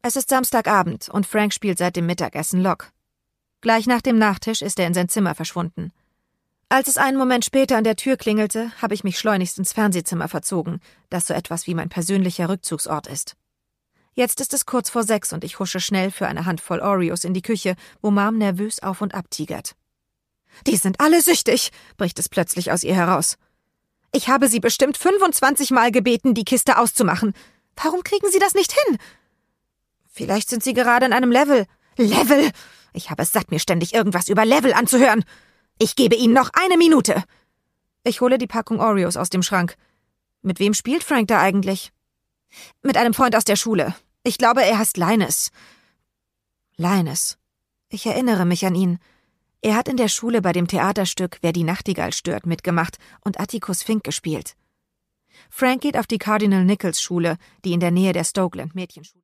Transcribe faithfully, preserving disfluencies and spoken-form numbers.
Es ist Samstagabend und Frank spielt seit dem Mittagessen Lok. Gleich nach dem Nachtisch ist er in sein Zimmer verschwunden. Als es einen Moment später an der Tür klingelte, habe ich mich schleunigst ins Fernsehzimmer verzogen, das so etwas wie mein persönlicher Rückzugsort ist. Jetzt ist es kurz vor sechs und ich husche schnell für eine Handvoll Oreos in die Küche, wo Mom nervös auf und ab tigert. »Die sind alle süchtig«, bricht es plötzlich aus ihr heraus. »Ich habe sie bestimmt fünfundzwanzig Mal gebeten, die Kiste auszumachen. Warum kriegen sie das nicht hin?« »Vielleicht sind sie gerade in einem Level.« »Level? Ich habe es satt, mir ständig irgendwas über Level anzuhören. Ich gebe ihnen noch eine Minute.« Ich hole die Packung Oreos aus dem Schrank. Mit wem spielt Frank da eigentlich? »Mit einem Freund aus der Schule. Ich glaube, er heißt Linus.« Linus. Ich erinnere mich an ihn. Er hat in der Schule bei dem Theaterstück »Wer die Nachtigall stört« mitgemacht und Atticus Fink gespielt. Frank geht auf die Cardinal Nichols Schule, die in der Nähe der Stokeland Mädchenschule